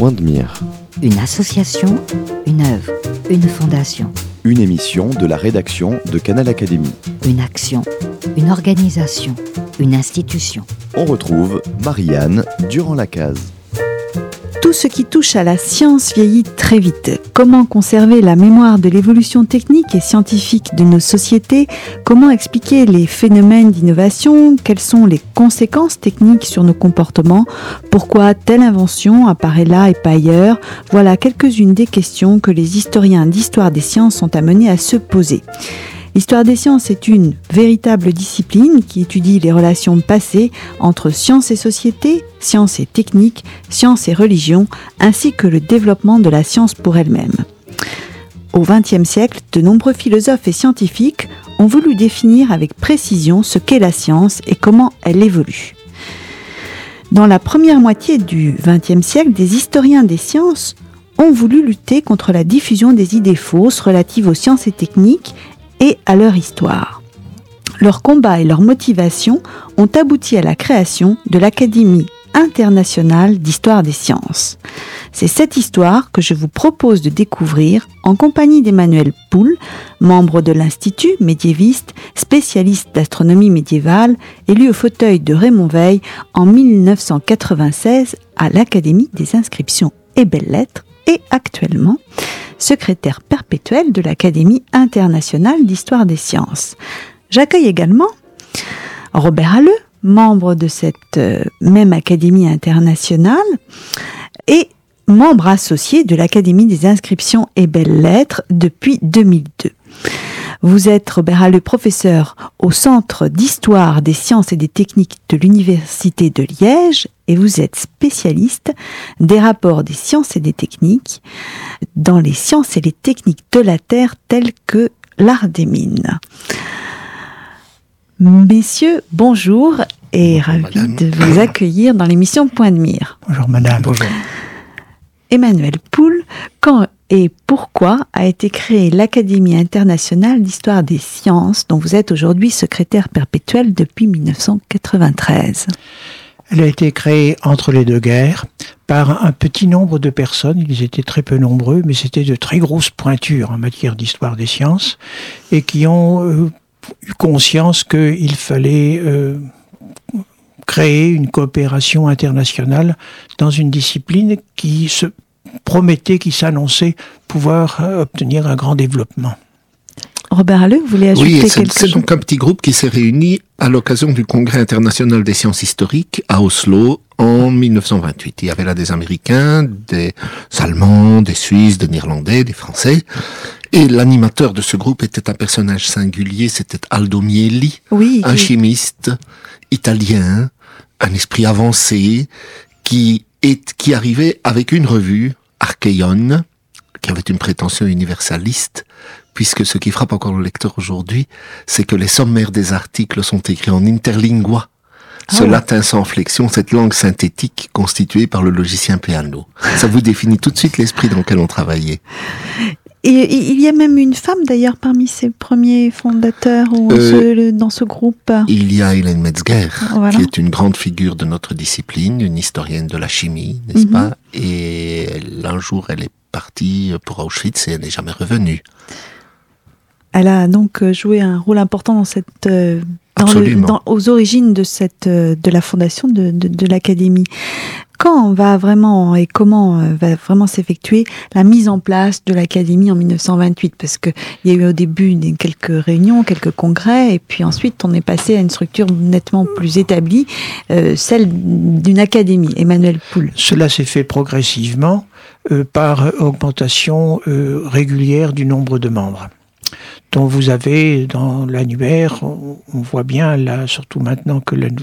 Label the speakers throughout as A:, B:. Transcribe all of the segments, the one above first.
A: Point de mire.
B: Une association, une œuvre, une fondation.
A: Une émission de la rédaction de Canal Académie.
B: Une action, une organisation, une institution.
A: On retrouve Marianne Durand-Lacaze.
C: Tout ce qui touche à la science vieillit très vite. Comment conserver la mémoire de l'évolution technique et scientifique de nos sociétés? Comment expliquer les phénomènes d'innovation? Quelles sont les conséquences techniques sur nos comportements? Pourquoi telle invention apparaît là et pas ailleurs? Voilà quelques-unes des questions que les historiens d'histoire des sciences sont amenés à se poser. L'histoire des sciences est une véritable discipline qui étudie les relations passées entre science et société, science et technique, science et religion, ainsi que le développement de la science pour elle-même. Au XXe siècle, de nombreux philosophes et scientifiques ont voulu définir avec précision ce qu'est la science et comment elle évolue. Dans la première moitié du XXe siècle, des historiens des sciences ont voulu lutter contre la diffusion des idées fausses relatives aux sciences et techniques et à leur histoire. Leur combat et leur motivation ont abouti à la création de l'Académie internationale d'histoire des sciences. C'est cette histoire que je vous propose de découvrir en compagnie d'Emmanuel Poul, membre de l'Institut médiéviste, spécialiste d'astronomie médiévale, élu au fauteuil de Raymond Veil en 1996 à l'Académie des inscriptions et belles-lettres et actuellement secrétaire perpétuel de l'Académie internationale d'histoire des sciences. J'accueille également Robert Halleux, membre de cette même Académie internationale et membre associé de l'Académie des inscriptions et belles-lettres depuis 2002. Vous êtes, Robert Halleux, professeur au Centre d'histoire des sciences et des techniques de l'Université de Liège et vous êtes spécialiste des rapports des sciences et des techniques dans les sciences et les techniques de la Terre telles que l'art des mines. Messieurs, bonjour et ravi de vous accueillir dans l'émission Point de mire.
D: Bonjour madame. Bonjour.
C: Emmanuel Poul, quand et pourquoi a été créée l'Académie internationale d'histoire des sciences, dont vous êtes aujourd'hui secrétaire perpétuel depuis 1993 ?
D: Elle a été créée entre les deux guerres par un petit nombre de personnes. Ils étaient très peu nombreux, mais c'était de très grosses pointures en matière d'histoire des sciences et qui ont eu conscience qu'il fallait créer une coopération internationale dans une discipline qui se promettait, qui s'annonçait pouvoir obtenir un grand développement.
C: Robert Halleux, vous voulez ajouter quelque chose ?
E: C'est donc un petit groupe qui s'est réuni à l'occasion du Congrès international des sciences historiques à Oslo en 1928. Il y avait là des Américains, des Allemands, des Suisses, des Néerlandais, des Français. Et l'animateur de ce groupe était un personnage singulier, c'était Aldo Mieli, un chimiste italien, un esprit avancé, qui arrivait avec une revue, Archeion, qui avait une prétention universaliste, puisque ce qui frappe encore le lecteur aujourd'hui, c'est que les sommaires des articles sont écrits en interlingua, ce latin sans flexion, cette langue synthétique constituée par le logicien Peano. Ça vous définit tout de suite l'esprit dans lequel on travaillait.
C: Et il y a même une femme d'ailleurs parmi ces premiers fondateurs dans ce groupe.
E: Il y a Hélène Metzger, qui est une grande figure de notre discipline, une historienne de la chimie, n'est-ce pas ? Et un jour, elle est partie pour Auschwitz et elle n'est jamais revenue.
C: Elle a donc joué un rôle important dans cette aux origines de la fondation de l'Académie. Quand va vraiment et comment va vraiment s'effectuer la mise en place de l'Académie en 1928 ? Parce qu'il y a eu au début quelques réunions, quelques congrès, et puis ensuite on est passé à une structure nettement plus établie, celle d'une académie. Emmanuel Poul.
D: Cela s'est fait progressivement par augmentation régulière du nombre de membres. Donc vous avez dans l'annuaire, on voit bien là, surtout maintenant que les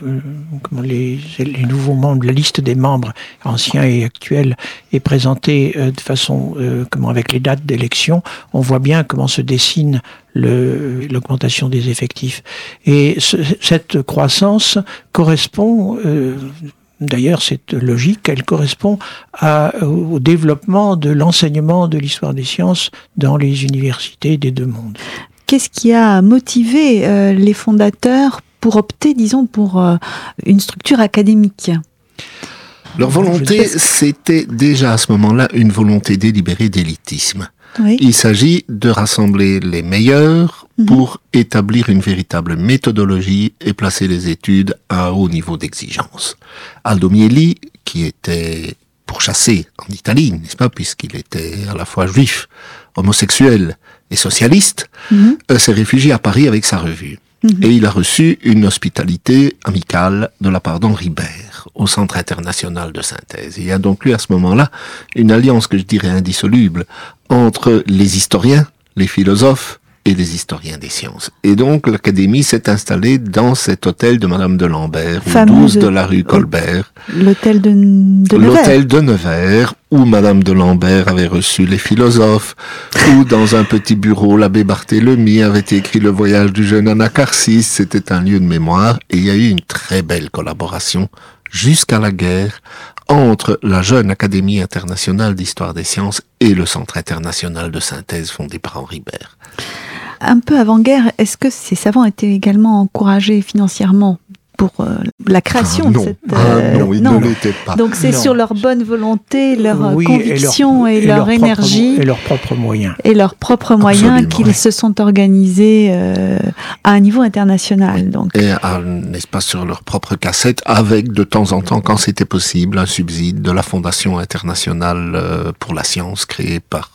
D: nouveaux membres, la liste des membres anciens et actuels est présentée de façon, avec les dates d'élection, on voit bien comment se dessine l'augmentation des effectifs. Et cette croissance correspond, d'ailleurs cette logique, elle correspond au développement de l'enseignement de l'histoire des sciences dans les universités des deux mondes.
C: Qu'est-ce qui a motivé les fondateurs pour opter, disons, pour une structure académique ?
E: Leur volonté, c'était déjà à ce moment-là une volonté délibérée d'élitisme.
C: Oui.
E: Il s'agit de rassembler les meilleurs pour établir une véritable méthodologie et placer les études à un haut niveau d'exigence. Aldo Mieli, qui était pourchassé en Italie, n'est-ce pas, puisqu'il était à la fois juif, homosexuel et socialiste, s'est réfugié à Paris avec sa revue. Et il a reçu une hospitalité amicale de la part d'Henri Baird au Centre international de synthèse. Il y a donc eu à ce moment-là une alliance que je dirais indissoluble entre les historiens, les philosophes et les historiens des sciences. Et donc l'Académie s'est installée dans cet hôtel de Madame de Lambert, au 12 de la rue Colbert.
C: L'hôtel de Nevers.
E: L'hôtel de Nevers, où Madame de Lambert avait reçu les philosophes, où dans un petit bureau, l'abbé Barthélemy avait écrit Le voyage du jeune Anacarsis. C'était un lieu de mémoire, et il y a eu une très belle collaboration jusqu'à la guerre entre la jeune Académie internationale d'histoire des sciences et le Centre international de synthèse fondé par Henri Baird.
C: Un peu avant-guerre, est-ce que ces savants étaient également encouragés financièrement pour la création de cette...
E: non, ils ne l'étaient pas.
C: Donc c'est sur leur bonne volonté, leur conviction et leur énergie.
D: Et leurs propres moyens.
C: Et leurs propres moyens
E: Absolument,
C: qu'ils se sont organisés à un niveau international. Donc.
E: Et n'est-ce pas, sur leur propre cassette, avec de temps en temps, quand c'était possible, un subside de la Fondation internationale pour la science créée par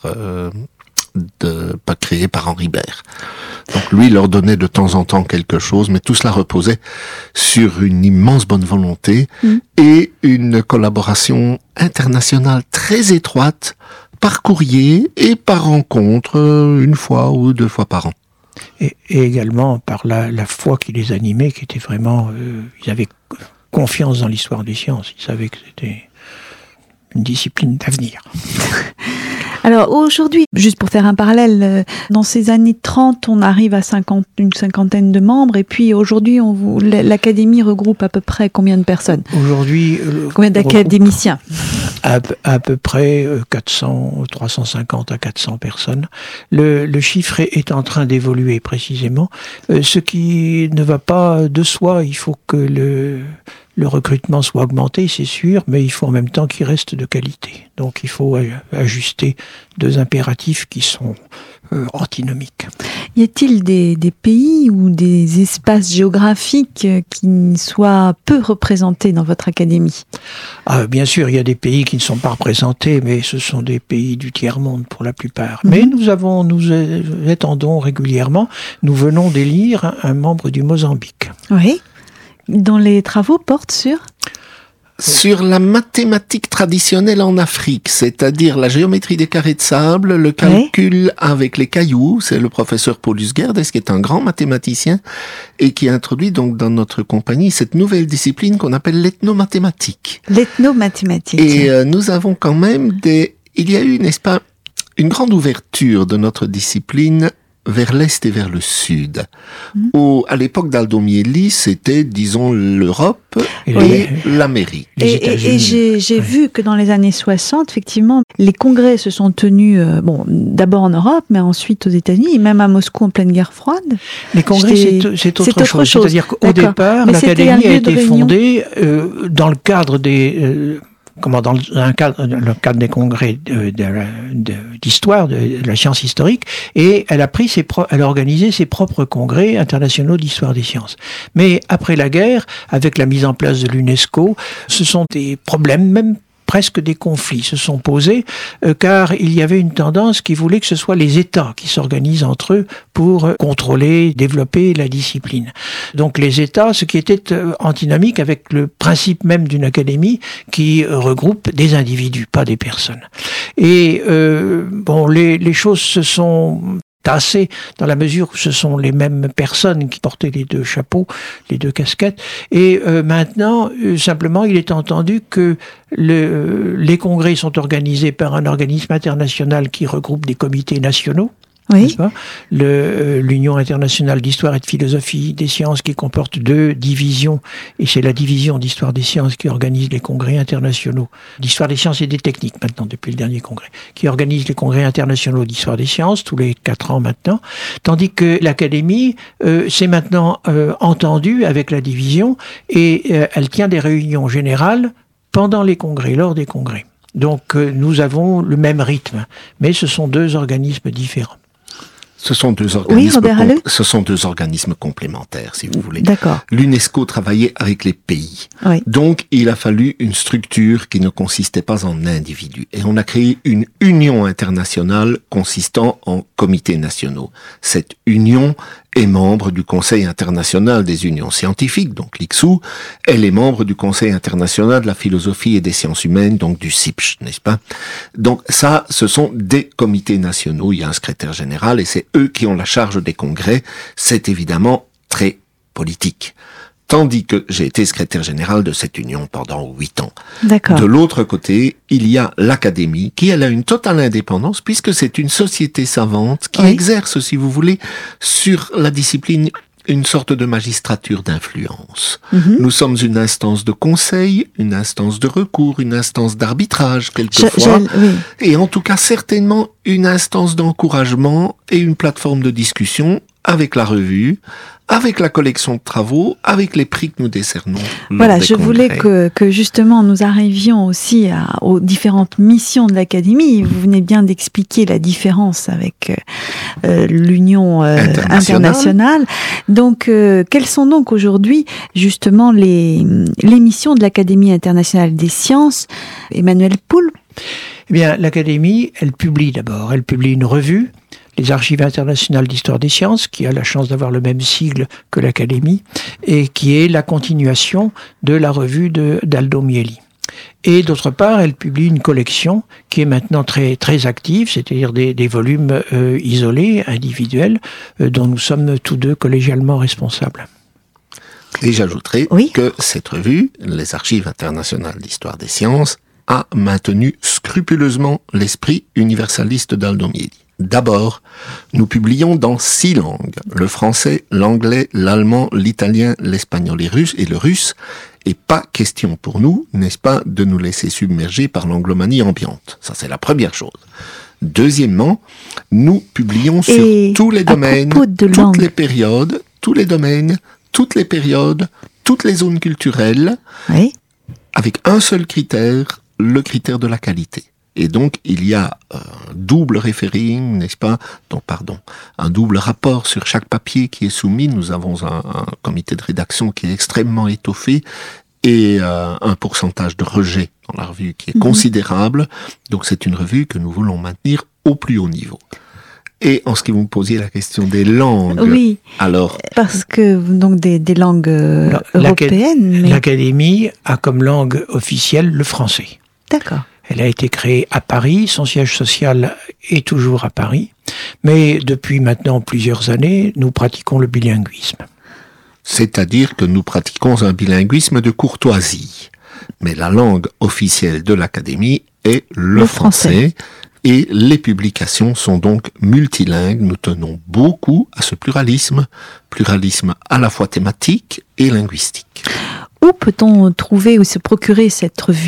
E: Henri Baird. Donc lui leur donnait de temps en temps quelque chose, mais tout cela reposait sur une immense bonne volonté et une collaboration internationale très étroite par courrier et par rencontre, une fois ou deux fois par an.
D: Et également par la foi qui les animait, qui était vraiment... ils avaient confiance dans l'histoire des sciences, ils savaient que c'était une discipline d'avenir.
C: Alors aujourd'hui, juste pour faire un parallèle, dans ces années 30, on arrive à une cinquantaine de membres, et puis aujourd'hui, l'Académie regroupe à peu près combien de personnes ?
D: Aujourd'hui,
C: combien d'académiciens ?
D: À peu près 350 à 400 personnes. Le chiffre est en train d'évoluer précisément. Ce qui ne va pas de soi, il faut que le recrutement soit augmenté, c'est sûr, mais il faut en même temps qu'il reste de qualité. Donc il faut ajuster deux impératifs qui sont antinomiques.
C: Y a-t-il des pays ou des espaces géographiques qui soient peu représentés dans votre académie ?
D: Bien sûr, il y a des pays qui ne sont pas représentés, mais ce sont des pays du tiers-monde pour la plupart. Mais nous étendons régulièrement, nous venons d'élire un membre du Mozambique.
C: Oui. Dont les travaux portent
E: sur la mathématique traditionnelle en Afrique, c'est-à-dire la géométrie des carrés de sable, le calcul avec les cailloux. C'est le professeur Paulus Gerdes, qui est un grand mathématicien et qui a introduit donc dans notre compagnie cette nouvelle discipline qu'on appelle l'ethnomathématique.
C: L'ethnomathématique.
E: Et nous avons quand même il y a eu, n'est-ce pas, une grande ouverture de notre discipline vers l'Est et vers le Sud. À l'époque d'Aldo Mieli, c'était, disons, l'Europe et l'Amérique.
C: Et j'ai vu que dans les années 60, effectivement, les congrès se sont tenus, d'abord en Europe, mais ensuite aux États-Unis, et même à Moscou en pleine guerre froide.
D: Les congrès, c'est autre chose. C'est-à-dire qu'au départ, l'Académie a été fondée dans le cadre des... dans le cadre des congrès d'histoire, de la science historique, et elle a organisé ses propres congrès internationaux d'histoire des sciences. Mais après la guerre, avec la mise en place de l'UNESCO, ce sont des problèmes, même presque des conflits se sont posés, car il y avait une tendance qui voulait que ce soit les États qui s'organisent entre eux pour contrôler, développer la discipline. Donc les États, ce qui était antinomique avec le principe même d'une académie qui regroupe des individus, pas des personnes. Et les choses se sont tassé dans la mesure où ce sont les mêmes personnes qui portaient les deux chapeaux, les deux casquettes. Et maintenant, simplement, il est entendu que les congrès sont organisés par un organisme international qui regroupe des comités nationaux. Oui. L'Union internationale d'histoire et de philosophie des sciences qui comporte 2 divisions, et c'est la division d'histoire des sciences qui organise les congrès internationaux d'histoire des sciences et des techniques maintenant, depuis le dernier congrès, qui organise les congrès internationaux d'histoire des sciences tous les 4 ans maintenant, tandis que l'Académie s'est maintenant entendue avec la division et elle tient des réunions générales pendant les congrès, lors des congrès. Donc nous avons le même rythme, mais ce sont deux organismes différents.
E: Ce sont deux organismes,
C: oui, Robert Halleux ?
E: Ce sont deux organismes complémentaires, si vous voulez.
C: D'accord.
E: L'UNESCO travaillait avec les pays.
C: Oui.
E: Donc, il a fallu une structure qui ne consistait pas en individus. Et on a créé une union internationale consistant en comités nationaux. Cette union est membre du Conseil international des unions scientifiques, donc l'ICSU. Elle est membre du Conseil international de la philosophie et des sciences humaines, donc du CIPCH, n'est-ce pas? Donc ça, ce sont des comités nationaux. Il y a un secrétaire général et c'est eux qui ont la charge des congrès. C'est évidemment très politique. Tandis que j'ai été secrétaire général de cette union pendant 8 ans.
C: D'accord.
E: De l'autre côté, il y a l'Académie, qui elle a une totale indépendance, puisque c'est une société savante qui exerce, si vous voulez, sur la discipline une sorte de magistrature d'influence. Nous sommes une instance de conseil, une instance de recours, une instance d'arbitrage, quelquefois, et en tout cas certainement une instance d'encouragement et une plateforme de discussion avec la revue, avec la collection de travaux, avec les prix que nous décernons.
C: Voilà, je voulais que justement nous arrivions aussi aux différentes missions de l'Académie. Vous venez bien d'expliquer la différence avec l'Union internationale. Donc, quelles sont donc aujourd'hui justement les missions de l'Académie internationale des sciences? Emmanuel Poul?
D: Eh bien, l'Académie, elle publie d'abord. Elle publie une revue, les Archives internationales d'histoire des sciences, qui a la chance d'avoir le même sigle que l'Académie, et qui est la continuation de la revue d'Aldo Mieli. Et d'autre part, elle publie une collection qui est maintenant très, très active, c'est-à-dire des volumes isolés, individuels, dont nous sommes tous deux collégialement responsables.
E: Et j'ajouterai que cette revue, les Archives internationales d'histoire des sciences, a maintenu scrupuleusement l'esprit universaliste d'Aldo Mieli. D'abord, nous publions dans 6 langues, le français, l'anglais, l'allemand, l'italien, l'espagnol et le russe, et pas question pour nous, n'est-ce pas, de nous laisser submerger par l'anglomanie ambiante. Ça, c'est la première chose. Deuxièmement, nous publions sur tous les domaines, toutes les périodes, tous les domaines, toutes les périodes, toutes les zones culturelles, avec un seul critère, le critère de la qualité. Et donc, il y a un double referring, n'est-ce pas? Un double rapport sur chaque papier qui est soumis. Nous avons un comité de rédaction qui est extrêmement étoffé et un pourcentage de rejet dans la revue qui est considérable. Donc, c'est une revue que nous voulons maintenir au plus haut niveau. Et en ce qui vous me posiez la question des langues, alors
C: parce que donc des langues européennes.
D: L'Académie a comme langue officielle le français.
C: D'accord.
D: Elle a été créée à Paris, son siège social est toujours à Paris, mais depuis maintenant plusieurs années, nous pratiquons le bilinguisme.
E: C'est-à-dire que nous pratiquons un bilinguisme de courtoisie. Mais la langue officielle de l'Académie est le français. Et les publications sont donc multilingues. Nous tenons beaucoup à ce pluralisme à la fois thématique et linguistique.
C: Où peut-on trouver ou se procurer cette revue ?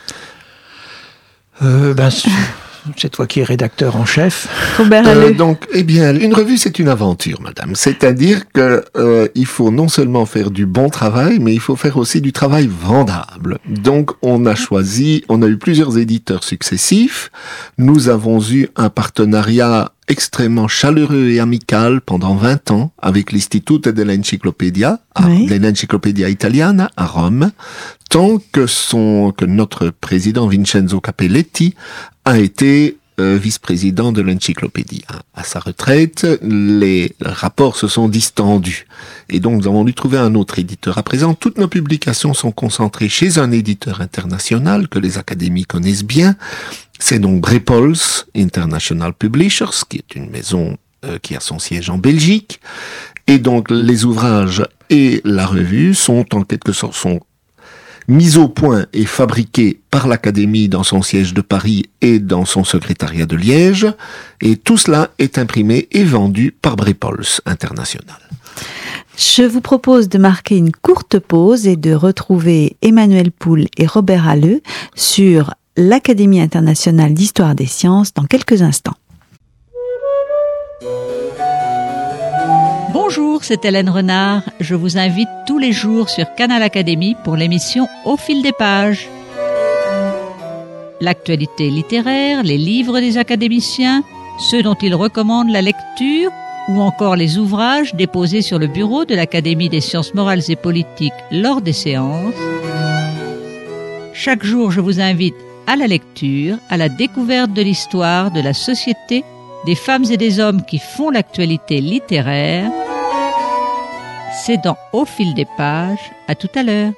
D: C'est toi qui es rédacteur en chef.
C: Robert Halleux.
E: Donc, une revue, c'est une aventure, madame. C'est-à-dire que il faut non seulement faire du bon travail, mais il faut faire aussi du travail vendable. Donc, on a eu plusieurs éditeurs successifs. Nous avons eu un partenariat extrêmement chaleureux et amical pendant 20 ans avec l'Istituto dell'Enciclopedia, l'Enciclopedia Italiana à Rome, tant que notre président Vincenzo Capelletti a été vice-président de l'Encyclopédie. À sa retraite, les rapports se sont distendus. Et donc, nous avons dû trouver un autre éditeur. À présent, toutes nos publications sont concentrées chez un éditeur international que les académies connaissent bien. C'est donc Brepols International Publishers, qui est une maison qui a son siège en Belgique. Et donc, les ouvrages et la revue sont en quelque sorte mis au point et fabriqués par l'Académie dans son siège de Paris et dans son secrétariat de Liège. Et tout cela est imprimé et vendu par Brepols International.
C: Je vous propose de marquer une courte pause et de retrouver Emmanuel Poul et Robert Halleux sur l'Académie internationale d'histoire des sciences dans quelques instants.
F: Bonjour, c'est Hélène Renard. Je vous invite tous les jours sur Canal Académie pour l'émission Au fil des pages. l'actualité littéraire, les livres des académiciens, ceux dont ils recommandent la lecture, ou encore les ouvrages déposés sur le bureau de l'Académie des sciences morales et politiques lors des séances. Chaque jour, je vous invite à la lecture, à la découverte de l'histoire, de la société, des femmes et des hommes qui font l'actualité littéraire. C'est dans Au fil des pages. À tout à l'heure.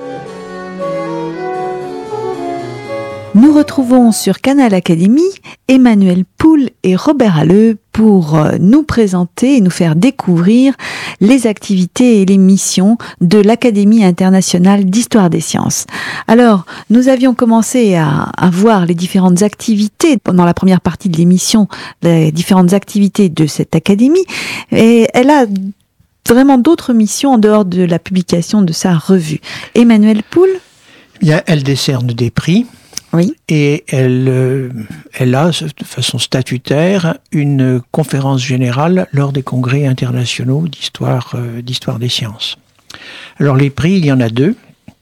C: Nous retrouvons sur Canal Académie Emmanuel Poul et Robert Halleux pour nous présenter et nous faire découvrir les activités et les missions de l'Académie internationale d'histoire des sciences. Alors, nous avions commencé à voir les différentes activités pendant la première partie de l'émission, les différentes activités de cette académie, et elle a vraiment d'autres missions en dehors de la publication de sa revue. Emmanuel Poul ?
D: Elle décerne des prix.
C: Oui.
D: Et elle a, de façon statutaire, une conférence générale lors des congrès internationaux d'histoire des sciences. Alors les prix, il y en a deux.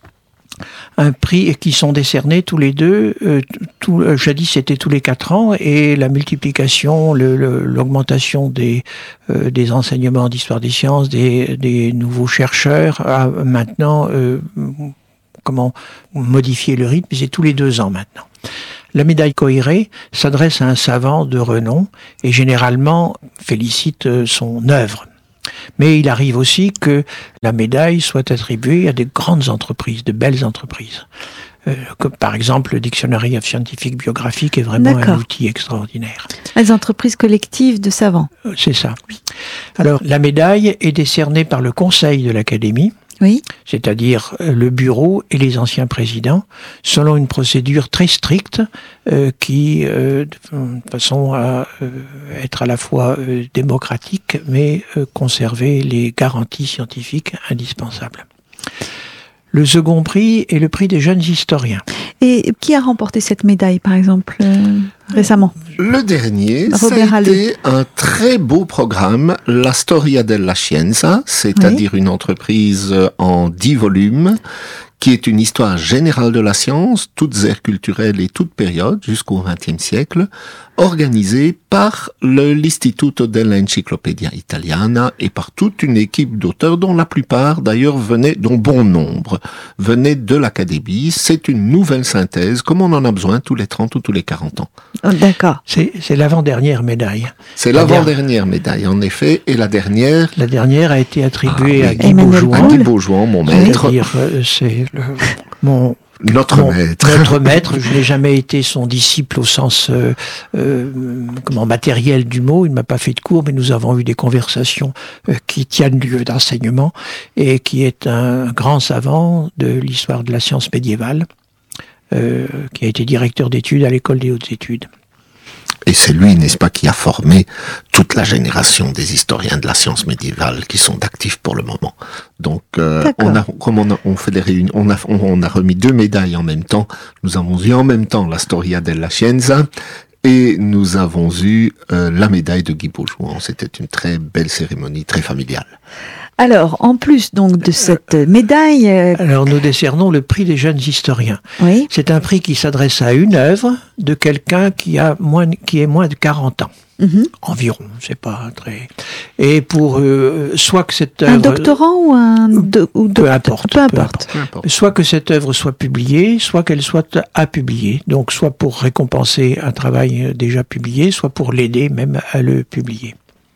D: Un prix qui sont décernés tous les deux, jadis c'était tous les 4 ans, et la multiplication, l'augmentation des enseignements d'histoire des sciences, des nouveaux chercheurs, a maintenant comment modifier le rythme, c'est tous les 2 ans maintenant. La médaille Coiré s'adresse à un savant de renom et généralement félicite son œuvre. Mais il arrive aussi que la médaille soit attribuée à des grandes entreprises, de belles entreprises. Comme par exemple le Dictionary of Scientific Biography, qui est vraiment un outil extraordinaire.
C: Les entreprises collectives de savants.
D: C'est ça. Alors, la médaille est décernée par le conseil de l'Académie,
C: oui.
D: C'est-à-dire le bureau et les anciens présidents, selon une procédure très stricte qui, de façon à être à la fois démocratique, mais conserver les garanties scientifiques indispensables. Le second prix est le prix des jeunes historiens.
C: Et qui a remporté cette médaille, par exemple, récemment ?
E: Le dernier,
C: Robert
E: c'était un très beau programme, La Storia della Scienza, c'est-à-dire une entreprise en 10 volumes, qui est une histoire générale de la science, toutes aires culturelles et toutes périodes, jusqu'au XXe siècle, organisée par l'Istituto dell'Enciclopedia Italiana et par toute une équipe d'auteurs dont la plupart d'ailleurs dont bon nombre venaient de l'Académie. C'est une nouvelle synthèse, comme on en a besoin tous les 30 ou tous les 40 ans.
C: Oh, d'accord.
D: C'est l'avant-dernière médaille.
E: C'est l'avant-dernière médaille, en effet, et la dernière...
D: La dernière a été attribuée à Guy
C: Emmanuel
D: Beaujouan.
E: À Guy Beaujouan, mon maître.
D: C'est-à-dire, c'est
E: Notre maître.
D: Je n'ai jamais été son disciple au sens matériel du mot. Il ne m'a pas fait de cours, mais nous avons eu des conversations qui tiennent lieu d'enseignement, et qui est un grand savant de l'histoire de la science médiévale, qui a été directeur d'études à l'école des hautes études.
E: Et c'est lui, n'est-ce pas, qui a formé toute la génération des historiens de la science médiévale qui sont actifs pour le moment. Donc, on fait des réunions, on a remis 2 médailles en même temps. Nous avons eu en même temps la Storia della Scienza et nous avons eu la médaille de Guy Beaujouan. C'était une très belle cérémonie, très familiale.
C: Alors, en plus donc de cette médaille...
D: Alors, nous décernons le prix des jeunes historiens.
C: Oui.
D: C'est un prix qui s'adresse à une œuvre de quelqu'un qui est moins de 40 ans. Environ, c'est pas très... Et pour soit que cette œuvre...
C: Un doctorant ou
D: peu importe.
C: Peu importe.
D: Soit que cette œuvre soit publiée, soit qu'elle soit à publier. Donc, soit pour récompenser un travail déjà publié, soit pour l'aider même à le publier.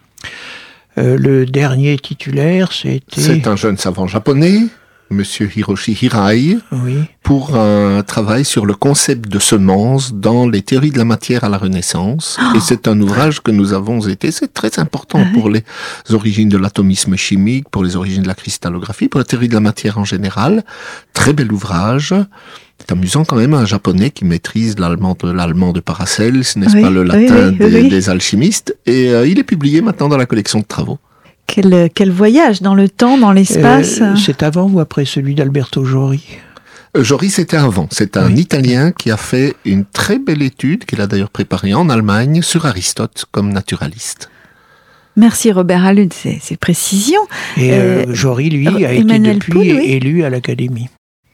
D: Le dernier titulaire,
E: c'est un jeune savant japonais, Monsieur Hiroshi Hirai,
D: oui,
E: pour un travail sur le concept de semence dans les théories de la matière à la Renaissance. Et c'est un ouvrage que nous avons c'est très important pour les origines de l'atomisme chimique, pour les origines de la cristallographie, pour la théorie de la matière en général. Très bel ouvrage. C'est amusant quand même, un japonais qui maîtrise l'allemand de Paracels, n'est-ce pas, le latin des alchimistes. Et il est publié maintenant dans la collection de travaux.
C: Quel voyage dans le temps, dans l'espace.
D: C'est avant ou après celui d'Alberto Jory?
E: Jory, c'était avant. C'est un Italien qui a fait une très belle étude, qu'il a d'ailleurs préparée en Allemagne, sur Aristote comme naturaliste.
C: Merci Robert Halleux de ces précisions.
D: Et Jory, lui, a été depuis élu à l'Académie.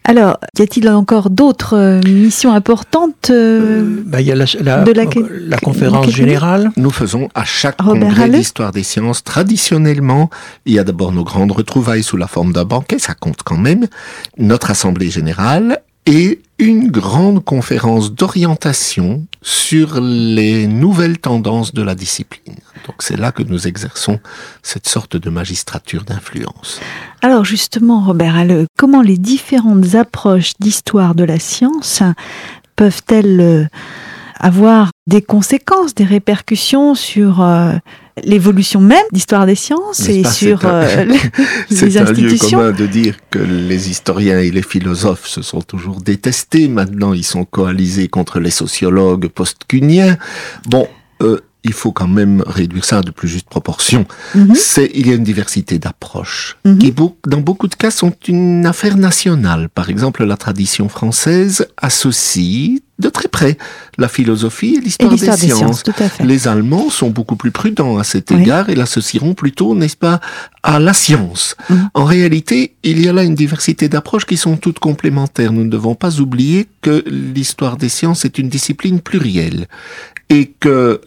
C: Alors, y a-t-il encore d'autres missions importantes
D: Il y a la conférence générale.
E: Nous faisons à chaque
C: Robert
E: congrès
C: Halleux.
E: d'histoire des sciences, traditionnellement, il y a d'abord nos grandes retrouvailles sous la forme d'un banquet, ça compte quand même, notre assemblée générale et une grande conférence d'orientation sur les nouvelles tendances de la discipline. Donc c'est là que nous exerçons cette sorte de magistrature d'influence.
C: Alors justement, Robert Halleux, comment les différentes approches d'histoire de la science peuvent-elles avoir des conséquences, des répercussions sur l'évolution même d'histoire des sciences et sur les institutions?
E: C'est un lieu commun de dire que les historiens et les philosophes se sont toujours détestés. Maintenant, ils sont coalisés contre les sociologues post-cuniens. Bon, il faut quand même réduire ça à de plus justes proportions. Il y a une diversité d'approches qui, dans beaucoup de cas, sont une affaire nationale. Par exemple, la tradition française associe de très près la philosophie et l'histoire des sciences.
C: Tout à fait.
E: Les Allemands sont beaucoup plus prudents à cet égard et l'associeront plutôt, n'est-ce pas, à la science. En réalité, il y a là une diversité d'approches qui sont toutes complémentaires. Nous ne devons pas oublier que l'histoire des sciences est une discipline plurielle et que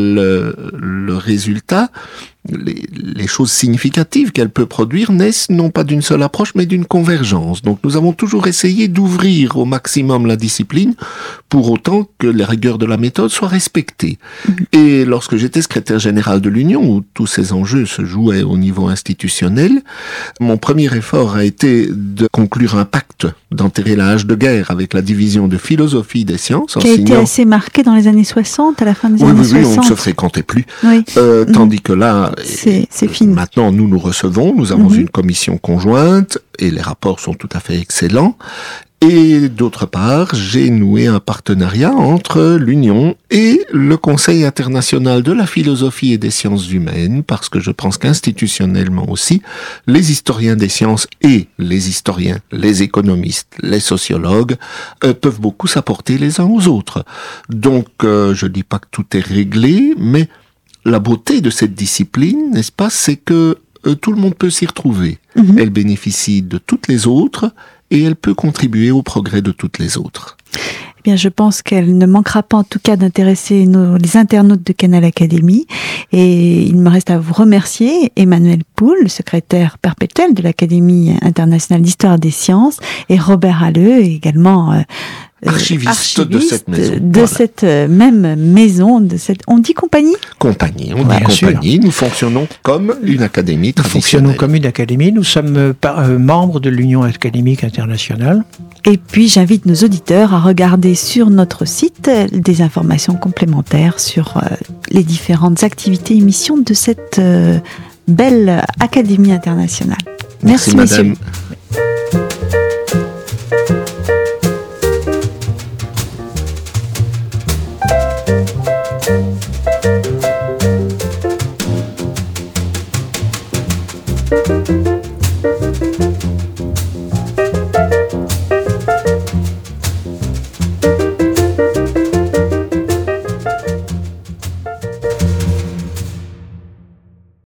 E: le résultat, les choses significatives qu'elle peut produire naissent non pas d'une seule approche mais d'une convergence. Donc nous avons toujours essayé d'ouvrir au maximum la discipline pour autant que les rigueurs de la méthode soient respectées. Et lorsque j'étais secrétaire général de l'Union, où tous ces enjeux se jouaient au niveau institutionnel, mon premier effort a été de conclure un pacte, d'enterrer la hache de guerre avec la division de philosophie des sciences.
C: Qui a été assez marqué dans les années 60, à la fin des années 60.
E: Oui, on ne se fréquentait plus. Tandis que là, c'est
C: fini.
E: Maintenant, nous recevons, nous avons une commission conjointe et les rapports sont tout à fait excellents. Et d'autre part, j'ai noué un partenariat entre l'Union et le Conseil international de la philosophie et des sciences humaines, parce que je pense qu'institutionnellement aussi, les historiens des sciences et les historiens, les économistes, les sociologues peuvent beaucoup s'apporter les uns aux autres. Donc, je dis pas que tout est réglé, mais la beauté de cette discipline, n'est-ce pas, c'est que tout le monde peut s'y retrouver. Elle bénéficie de toutes les autres et elle peut contribuer au progrès de toutes les autres.
C: Eh bien, je pense qu'elle ne manquera pas en tout cas d'intéresser les internautes de Canal Académie. Et il me reste à vous remercier, Emmanuel Poul, secrétaire perpétuel de l'Académie internationale d'histoire des sciences, et Robert Halleux, également
E: archiviste de cette maison.
C: De cette même maison, on dit compagnie ?
E: Compagnie, on dit compagnie. Sûr. Nous fonctionnons comme une académie traditionnelle.
D: Nous fonctionnons comme une académie. Nous sommes membres de l'Union académique internationale.
C: Et puis, j'invite nos auditeurs à regarder sur notre site des informations complémentaires sur les différentes activités et missions de cette belle Académie internationale.
E: Merci
C: messieurs.
E: madame.